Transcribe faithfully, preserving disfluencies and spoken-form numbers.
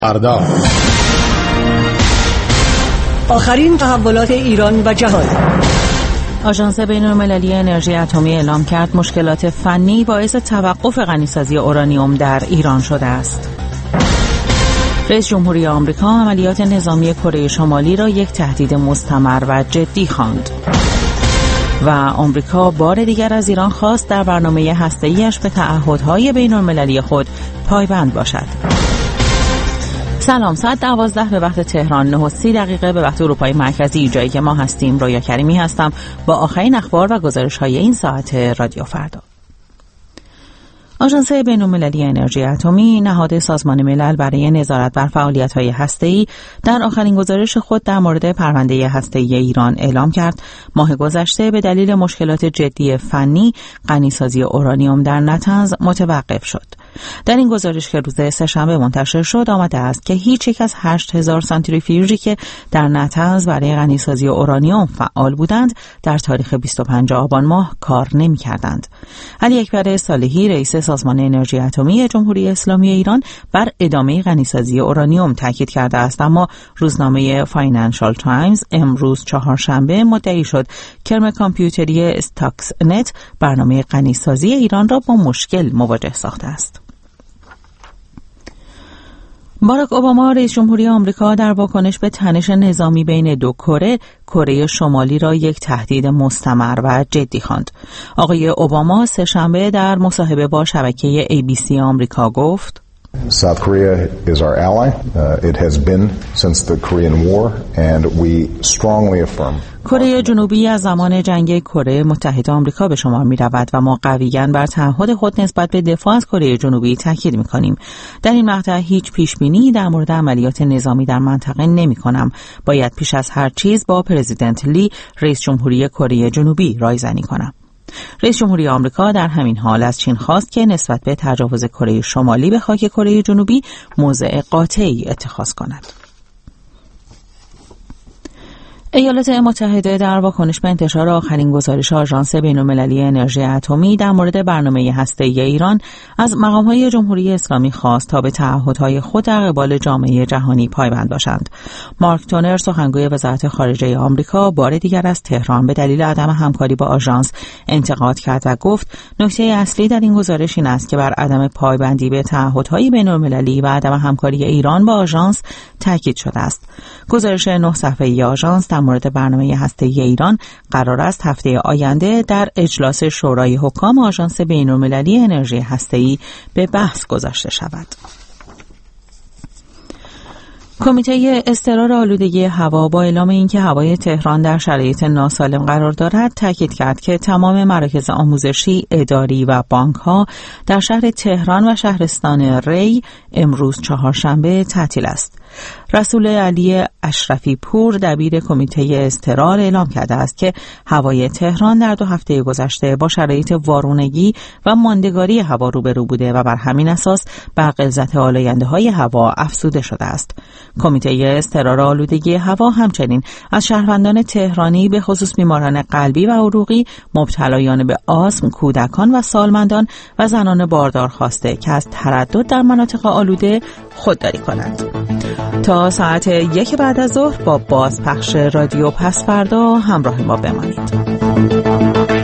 فردا آخرین تحولات ایران و جهان. آژانس بین‌المللی انرژی اتمی اعلام کرد مشکلات فنی باعث توقف غنیسازی اورانیوم در ایران شده است. رئیس جمهوری آمریکا عملیات نظامی کره شمالی را یک تهدید مستمر و جدی خواند. و آمریکا بار دیگر از ایران خواست در برنامه هسته‌ایش به تعهدهای بین‌المللی خود پایبند باشد. سلام، ساعت دوازده به وقت تهران، نه و سی دقیقه به وقت اروپای مرکزی، جایی که ما هستیم. رویا کریمی هستم با آخرین اخبار و گزارش‌های این ساعت رادیو فردا. آژانس بین‌المللی انرژی اتمی، نهاد سازمان ملل برای نظارت بر فعالیت‌های هسته‌ای، در آخرین گزارش خود در مورد پرونده هسته‌ای ایران اعلام کرد ماه گذشته به دلیل مشکلات جدی فنی غنیسازی اورانیوم در نطنز متوقف شد. در این گزارش که روز سه‌شنبه منتشر شد آمده است که هیچ یک از هشت هزار سانتریفیوژی که در نطنز برای غنیسازی اورانیوم فعال بودند در تاریخ بیست و پنجم آبان ماه کار نمی‌کردند. علی اکبر صالحی، رئیس سازمان انرژی اتمی جمهوری اسلامی ایران، بر ادامه غنیسازی اورانیوم تاکید کرده است، اما روزنامه فاینانشال تایمز امروز چهارشنبه مدعی شد کرم کامپیوتری استاکس نت برنامه غنیسازی ایران را با مشکل مواجه ساخته است. باراک اوباما، رئیس جمهوری آمریکا، در واکنش به تنش نظامی بین دو کره، کره شمالی را یک تهدید مستمر و جدی خواند. آقای اوباما سه‌شنبه در مصاحبه با شبکه ای بی سی آمریکا گفت: South Korea is our ally. Uh, it has been since the Korean War, and we strongly affirm. کره جنوبی از زمان جنگ کره متحد آمریکا به شمار می رود و ما قویاً بر تعهد خود نسبت به دفاع از کره جنوبی تاکید می کنیم. در این مقطع هیچ پیش بینی در مورد عملیات نظامی در منطقه نمی کنم. باید پیش از هر چیز با پرزیدنت لی، رئیس جمهوری کره جنوبی، رایزنی کنم. رئیس جمهوری آمریکا در همین حال از چین خواست که نسبت به تجاوز کره شمالی به خاک کره جنوبی موضع قاطعی اتخاذ کند. ایالات متحده در واکنش به انتشار آخرین گزارش آژانس بین‌المللی انرژی اتمی در مورد برنامه هسته‌ای ایران از مقام‌های جمهوری اسلامی خواست تا به تعهدهای خود در قبال جامعه جهانی پایبند باشند. مارک تونر، سخنگوی وزارت خارجه آمریکا، بار دیگر از تهران به دلیل عدم همکاری با آژانس انتقاد کرد و گفت نکته اصلی در این گزارش این است که بر عدم پایبندی به تعهدهای بین‌المللی و عدم همکاری ایران با آژانس تاکید شده است. گزارش نه صفحه‌ای آژانس در مورد برنامه هسته‌ای ایران قرار است هفته آینده در اجلاس شورای حکام آژانس بین‌المللی انرژی هسته‌ای به بحث گذاشته شود. کمیته اضطرار آلودگی هوا با اعلام اینکه هوای تهران در شرایط ناسالم قرار دارد تاکید کرد که تمام مراکز آموزشی، اداری و بانک‌ها در شهر تهران و شهرستان ری امروز چهارشنبه تعطیل است. رسول علی اشرفی پور، دبیر کمیته اضطرار، اعلام کرده است که هوای تهران در دو هفته گذشته با شرایط وارونگی و ماندگاری هوا روبرو بوده و بر همین اساس بر غلظت آلاینده‌های هوا افزوده شده است. کمیته اضطرار آلودگی هوا همچنین از شهروندان تهرانی به خصوص بیماران قلبی و عروقی، مبتلایان به آسم، کودکان و سالمندان و زنان باردار خواسته که از تردد در مناطق آلوده خودداری کنند. تا ساعت یک بعد از ظهر با بازپخش رادیو پس فردا همراه ما بمانید.